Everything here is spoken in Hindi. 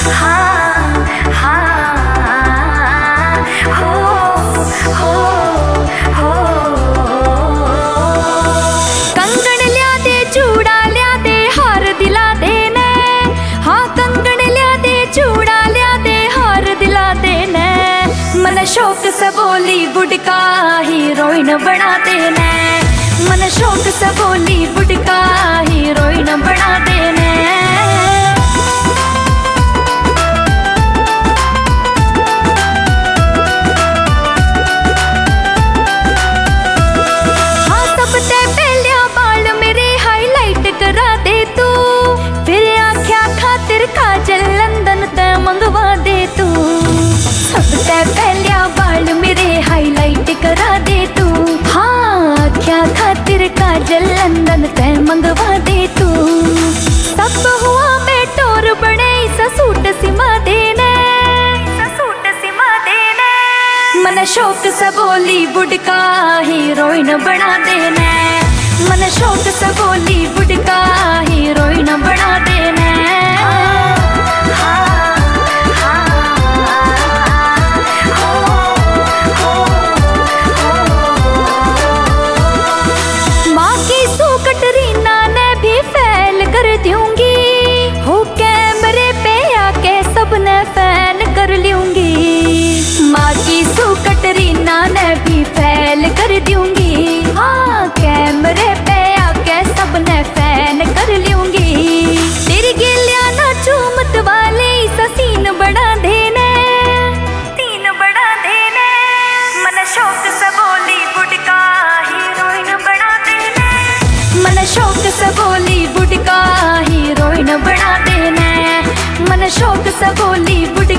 हाँ हाँ हो कंगन लिया दे चूड़ा लिया दे हार दिला दे ने। हाँ कंगन लिया दे चूड़ा लिया दे हार दिला दे ने। मन शौक से बॉलीवुड का हीरोइन बना दे ने। मन शौक से बॉलीवुड का हीरोइन बना दे ने। मंगवा दे तू सबसे पहले बाल मेरे हाईलाइट करा दे तू। हाँ क्या खातिर काजल लंदन ते मंगवा दे तू। सब हुआ मैं टोर बने सा सूट सिमा देने। मन शौक से बॉलीवुड का हीरोइन बना देने। मन शौक से बॉलीवुड का हीरोइन बना देने। कटरीना ने भी फैल कर दूंगी। हाँ कैमरे पे आके सबने फैन कर लूंगी। तेरी गिलिया ना चूमत वाले सीन बढ़ा देने। मन शौक से बॉलीवुड का हीरोइन बना देने। मन शौक से बॉलीवुड का हीरोइन बना देने। मन शौक से बॉलीवुड